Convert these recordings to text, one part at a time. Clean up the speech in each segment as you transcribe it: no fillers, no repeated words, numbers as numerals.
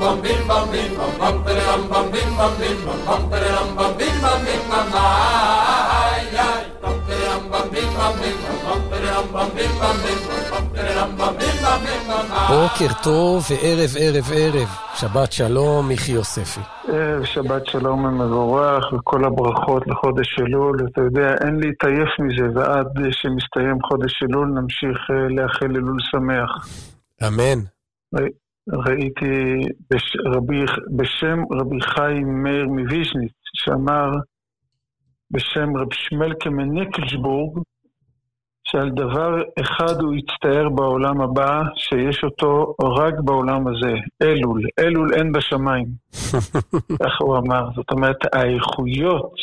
בוקר טוב וערב ערב ערב, שבת שלום מיכי יוספי. שבת שלום ומבורך וכל הברכות לחודש אלול. אתה יודע, אין להתעייף מזה, ועד שמסתיים חודש אלול נמשיך לאחל אלול שמח. אמן. ראיתי בשם רבי חיים מאיר מוויז'ניץ, שאמר בשם רב שמלכה מניקלסבורג, שעל דבר אחד הוא יצטער בעולם הבא, שיש אותו רק בעולם הזה, אלול. אלול אין בשמיים. כך הוא אמר. זאת אומרת, האיכויות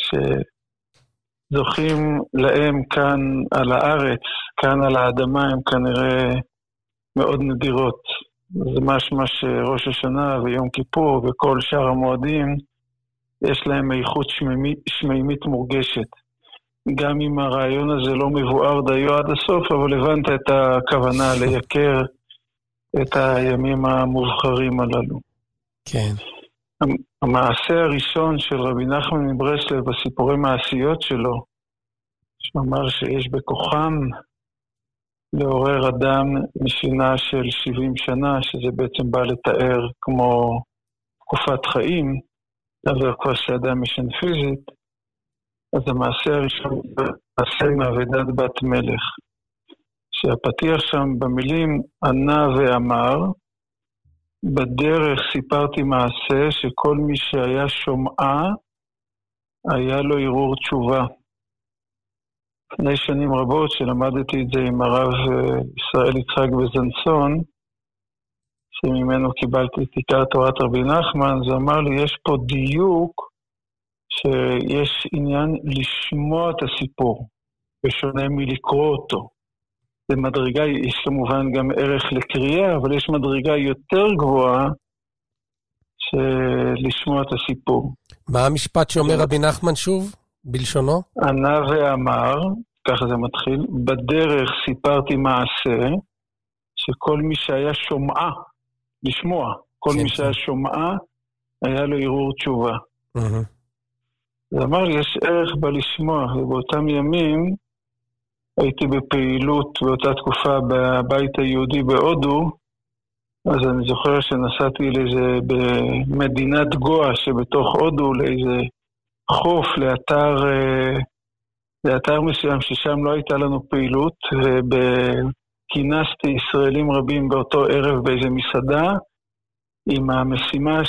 שזוכים להם כאן על הארץ, כאן על האדמה, הם כנראה מאוד נדירות. זה משמע שראש השנה ויום כיפור וכל שאר המועדים, יש להם איכות שמימית מורגשת. גם אם הרעיון הזה לא מבואר דיו עד הסוף, אבל הבנת את הכוונה לייקר את הימים המובחרים הללו. כן. המעשה הראשון של רבי נחמן מברסלב בסיפורי מעשיות שלו, שאמר שיש בכוחם לעורר אדם משינה של 70 שנה, שזה בעצם בא לתאר כמו תקופת חיים, דבר כבר שאדם משן פיזית, אז המעשה הראשון עשה עם אבדת בת מלך, שהפתיח שם במילים ענה ואמר, בדרך סיפרתי מעשה שכל מי שהיה שומעה, היה לו ערעור תשובה. לפני שנים רבות שלמדתי את זה עם הרב ישראל יצחק בזנסון, שממנו קיבלתי את עיקר תורת רבי נחמן, זה אמר לי, יש פה דיוק, שיש עניין לשמוע את הסיפור, בשונה מלקרוא אותו. זה מדרגה, יש כמובן גם ערך לקריאה, אבל יש מדרגה יותר גבוהה של לשמוע את הסיפור. מה המשפט שאומר רבי נחמן שוב, בלשונו? ענה ואמר, ככה זה מתחיל, בדרך סיפרתי מעשה, שכל מי שהיה שומעה, לשמוע, כל מי שהיה שומעה, היה לו ערעור תשובה. זה אמר לי, יש ערך בלשמוע, ובאותם ימים הייתי בפעילות באותה תקופה בבית היהודי בהודו, אז אני זוכר שנסעתי לאיזה במדינת גואה שבתוך הודו, לאיזה חוף, לאתר מסוים ששם לא הייתה לנו פעילות, וכינסתי ישראלים רבים באותו ערב באיזה מסעדה, עם המשימה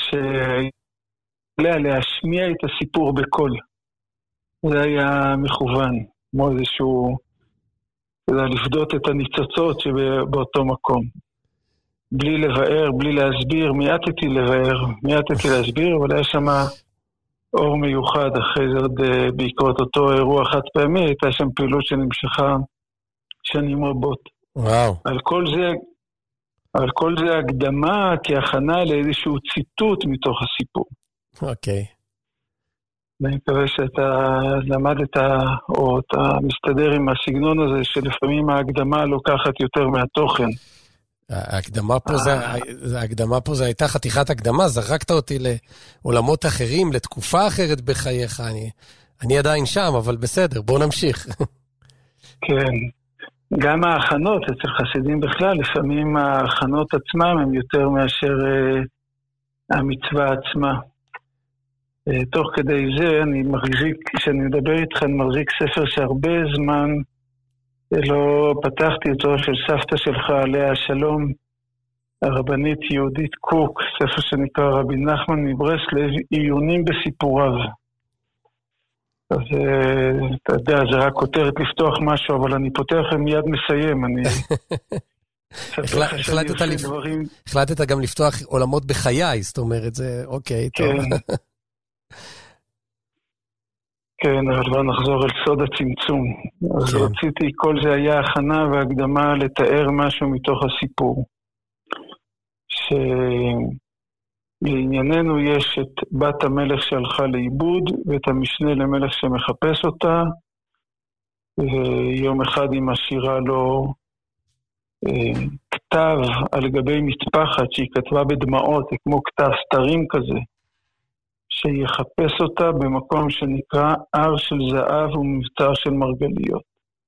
להשמיע את הסיפור בקול. זה היה מכוון, כמו איזשהו, לפדות את הניצוצות שבאותו מקום. בלי לבאר, בלי להסביר, מיעטתי לבאר, מיעטתי להסביר, אבל היה שם אור מיוחד, אחרי זה עוד בעקבות אותו אירוע חד פעמי, הייתה שם פעילות שנמשכה שנים רבות. וואו. על כל זה הקדמה כהכנה לאיזשהו ציטוט מתוך הסיפור. אוקיי. ואני מקווה שאתה למדת או אתה מסתדר עם הסגנון הזה, שלפעמים ההקדמה לוקחת יותר מהתוכן. ההקדמה פה זה הייתה חתיכת הקדמה, זרקת אותי לעולמות אחרים, לתקופה אחרת בחייך. אני עדיין שם, אבל בסדר, בוא נמשיך. כן. גם ההכנות אצל חסידים בכלל, לפעמים ההכנות עצמם הם יותר מאשר המצווה עצמה. תוך כדי זה אני מחזיק, כשאני מדבר איתך, אני מחזיק ספר שהרבה זמן לא פתחתי אותו, של סבתא שלך עליה השלום, הרבנית יהודית קוק, ספר שנקרא רבי נחמן מברסלב, עיונים בסיפוריו. אז אתה יודע, זה רק כותרת לפתוח משהו, אבל אני פותח ומיד מסיים. החלטת גם לפתוח עולמות בחיי, זאת אומרת, זה אוקיי, טוב. כן, אבל בוא נחזור אל סוד הצמצום. אז רציתי, כל זה היה הכנה והקדמה לתאר משהו מתוך הסיפור. לענייננו יש את בת המלך שהלכה לאיבוד, ואת המשנה למלך שמחפש אותה, ויום אחד היא משאירה לו כתב על גבי מטפחת שהיא כתבה בדמעות, זה כמו כתב סתרים כזה, שיחפש אותה במקום שנקרא הר של זהב ומבצר של מרגליות.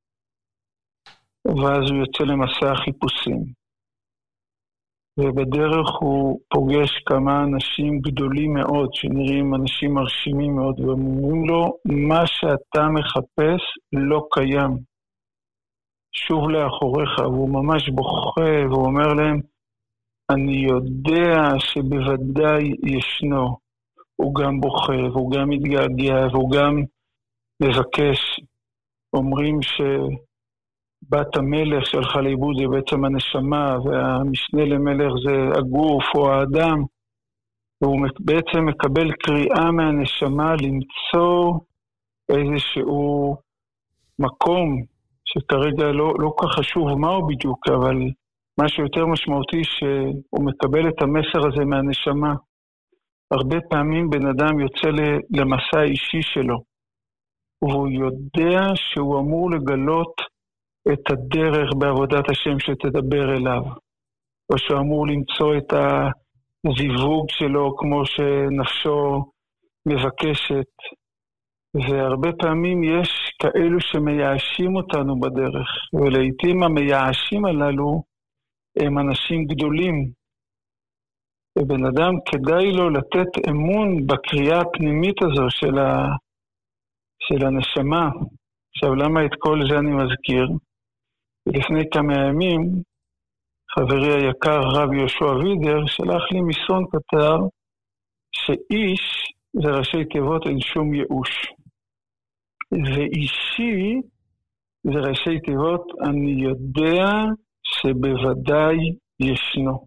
ואז הוא יוצא למסע חיפושים. ובדרך הוא פוגש כמה אנשים גדולים מאוד, שנראים אנשים מרשימים מאוד, ואומרים לו, מה שאתה מחפש לא קיים. שוב לאחוריך, והוא ממש בוכה, והוא אומר להם, אני יודע שבוודאי ישנו. הוא גם בוכה, והוא גם מתגעגע, והוא גם מבקש. אומרים בת המלך שהלכה לאיבוד זה בעצם הנשמה, והמשנה למלך זה הגוף או האדם, והוא בעצם מקבל קריאה מהנשמה למצוא איזשהו מקום, שכרגע לא כך חשוב מהו בדיוק, אבל משהו יותר משמעותי שהוא מקבל את המסר הזה מהנשמה. הרבה פעמים בן אדם יוצא למסע האישי שלו, והוא יודע שהוא אמור לגלות את הדרך בעבודת השם שתדבר אליו, או שהוא אמור למצוא את הזיווג שלו כמו שנפשו מבקשת. והרבה פעמים יש כאלו שמייאשים אותנו בדרך, ולעיתים המייאשים הללו הם אנשים גדולים. ובן אדם כדאי לו לתת אמון בקריאה הפנימית הזו של הנשמה. עכשיו, למה את כל זה אני מזכיר? לפני כמה ימים, חברי היקר רב יהושע וידר שלח לי מסרון קצר שאיש זה ראשי תיבות אין שום ייאוש. ואישי זה ראשי תיבות אני יודע שבוודאי ישנו.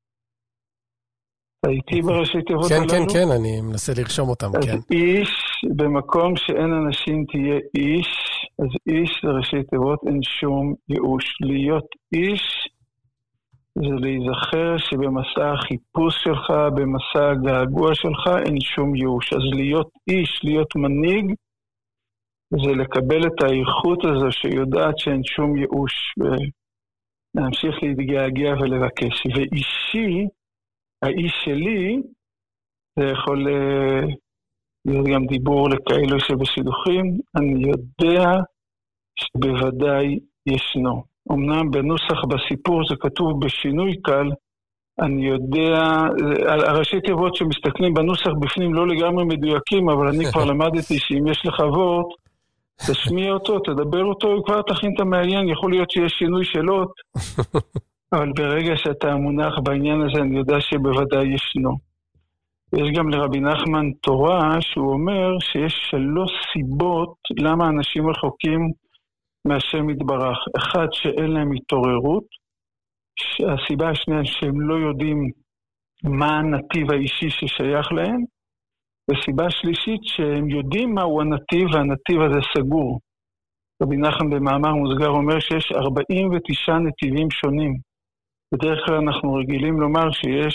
הייתי בראשי תיבות כן, הללו? כן, כן, אני מנסה לרשום אותם, אז כן. איש, במקום שאין אנשים תהיה איש, אז איש זה ראשי תיבות אין שום ייאוש. להיות איש זה להיזכר שבמסע החיפוש שלך, במסע הגעגוע שלך, אין שום ייאוש. אז להיות איש, להיות מנהיג, זה לקבל את האיכות הזו שיודעת שאין שום ייאוש, ולהמשיך להתגעגע ולבקש. ואישי, האיש שלי, זה יכול להיות גם דיבור לכאלו שבשידוכים, אני יודע שבוודאי ישנו. אמנם בנוסח בסיפור זה כתוב בשינוי קל, אני יודע, הראשי תיבות שמסתכלים בנוסח בפנים לא לגמרי מדויקים, אבל אני כבר למדתי שאם יש לך וורט, תשמיע אותו, תדבר אותו, וכבר תכין את המעיין, יכול להיות שיש שינוי שאלות, אבל ברגע שאתה מונח בעניין הזה, אני יודע שבוודאי ישנו. יש גם לרבי נחמן תורה, שהוא אומר שיש 3 סיבות למה אנשים רחוקים מהשם יתברך. אחד, שאין להם התעוררות. הסיבה השנייה, שהם לא יודעים מה הנתיב האישי ששייך להם. וסיבה שלישית, שהם יודעים מהו הנתיב, והנתיב הזה סגור. רבי נחמן במאמר מוסגר אומר שיש 49 נתיבים שונים. בדרך כלל אנחנו רגילים לומר שיש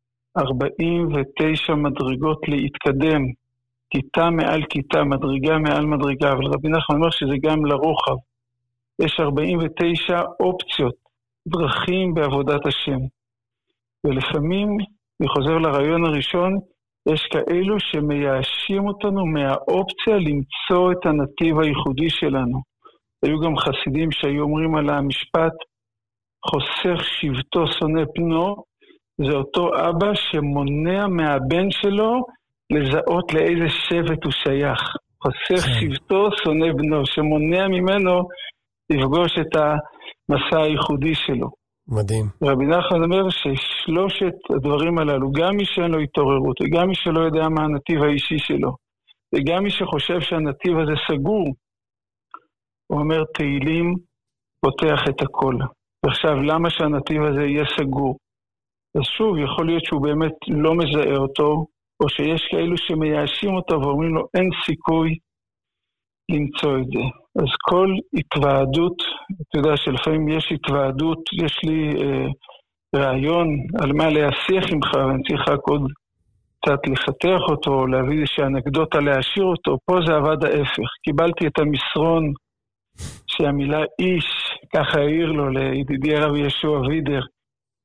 49 מדרגות להתקדם, כיתה מעל כיתה, מדרגה מעל מדרגה, אבל רבי נחמן אומר שזה גם לרוחב. יש 49 אופציות, דרכים בעבודת השם. ולפעמים, אני חוזר לרעיון הראשון, יש כאלו שמייאשים אותנו מהאופציה למצוא את הנתיב הייחודי שלנו. היו גם חסידים שהיו אומרים על המשפט, חוסך שבטו שונא פנו, זה אותו אבא שמונע מהבן שלו לזהות לאיזה שבט הוא שייך. חוסך שבטו שונא בנו, שמונע ממנו לפגוש את המסע הייחודי שלו. מדהים. רבי נחמן אומר ששלושת הדברים הללו, גם מי שאין לו התעוררות, וגם מי שלא יודע מה הנתיב האישי שלו, וגם מי שחושב שהנתיב הזה סגור, הוא אומר תהילים פותח את הכל. ועכשיו, למה שהנתיב הזה יהיה סגור? אז שוב, יכול להיות שהוא באמת לא מזהה אותו, או שיש כאלו שמייאשים אותו ואומרים לו, אין סיכוי למצוא את זה. אז כל התוועדות, אתה יודע שלפעמים יש התוועדות, יש לי רעיון על מה להשיח עמך, ואני צריך רק עוד קצת לפתח אותו, להביא איזושהי אנקדוטה להשאיר אותו. פה זה עבד ההפך. קיבלתי את המסרון שהמילה איש, ככה העיר לו לידידי הרב יהושע וידר,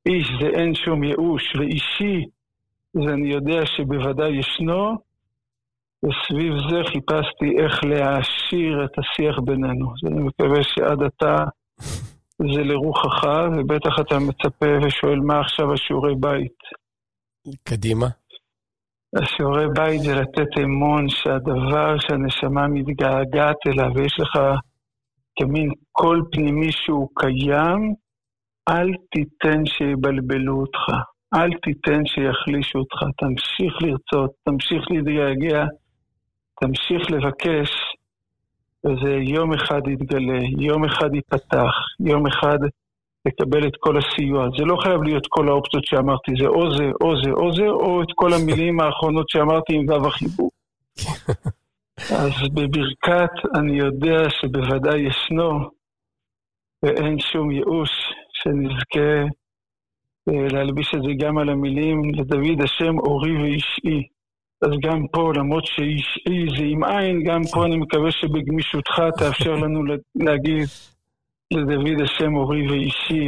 איש זה אין שום ייאוש, ואישי זה אני יודע שבוודאי ישנו, וסביב זה חיפשתי איך להעשיר את השיח בינינו. אז אני מקווה שעד עתה זה לרוחך, ובטח אתה מצפה ושואל מה עכשיו השיעורי בית. קדימה. השיעורי בית זה לתת אמון שהדבר שהנשמה מתגעגעת אליו, ויש לך כמין קול פנימי שהוא קיים, אל תיתן שיבלבלו אותך, אל תיתן שיחלישו אותך, תמשיך לרצות, תמשיך להתגעגע, תמשיך לבקש, וזה יום אחד יתגלה, יום אחד ייפתח, יום אחד לקבל את כל הסיוע. זה לא חייב להיות כל האופציות שאמרתי, זה או זה, או זה, או זה, או את כל המילים האחרונות שאמרתי עם וו החיבור. אז בברכת אני יודע שבוודאי ישנו, ואין שום ייאוש שנזכה להלביש את זה גם על המילים, לדוד השם אורי ואישי. אז גם פה, למרות שאישי זה עם עין, גם פה אני מקווה שבגמישותך תאפשר לנו להגיד לדוד השם אורי ואישי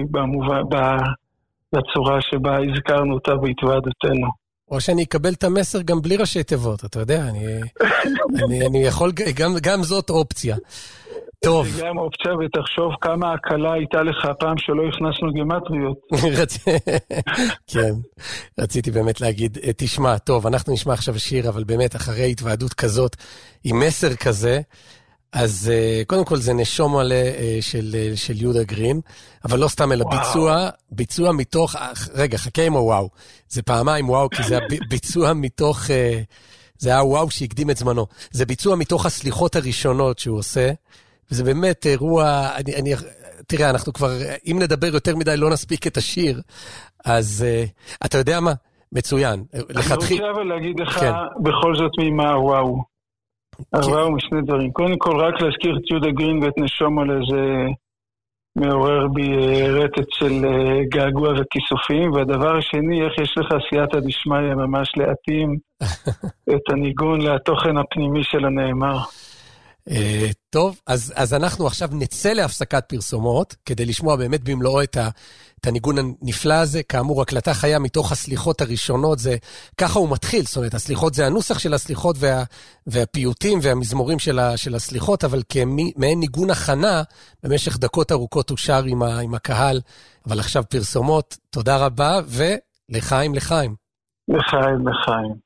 בצורה שבה הזכרנו אותה בהתוועדותנו. או שאני אקבל את המסר גם בלי ראשי תיבות, אתה יודע, אני יכול, גם זאת אופציה. טוב. זה גם אופציה, ותחשוב כמה הקלה הייתה לך פעם שלא הכנסנו גמטריות. כן, רציתי באמת להגיד, תשמע, טוב, אנחנו נשמע עכשיו שיר, אבל באמת אחרי התוועדות כזאת, עם מסר כזה, אז קודם כל זה נשום מלא של יהודה גרין, אבל לא סתם אלא ביצוע מתוך, רגע, חכה עם הוואו, זה פעמיים וואו, כי זה ביצוע מתוך, זה היה וואו שהקדים את זמנו, זה ביצוע מתוך הסליחות הראשונות שהוא עושה, וזה באמת אירוע, תראה, אנחנו כבר, אם נדבר יותר מדי לא נספיק את השיר, אז אתה יודע מה? מצוין. אני רוצה אבל להגיד לך בכל זאת ממה וואו. וואו משני דברים. קודם כל רק להזכיר את יהודה גרין ואת נשום על איזה מעורר בי רטט של געגוע וכיסופים, והדבר השני, איך יש לך סייעתא דשמיא ממש להתאים את הניגון לתוכן הפנימי של הנאמר. טוב, אז אנחנו עכשיו נצא להפסקת פרסומות, כדי לשמוע באמת במלואו את הניגון הנפלא הזה. כאמור, הקלטה חיה מתוך הסליחות הראשונות, זה ככה הוא מתחיל, זאת אומרת, הסליחות זה הנוסח של הסליחות והפיוטים והמזמורים של הסליחות, אבל כמעין ניגון הכנה, במשך דקות ארוכות הוא שר עם הקהל. אבל עכשיו פרסומות, תודה רבה, ולחיים. לחיים.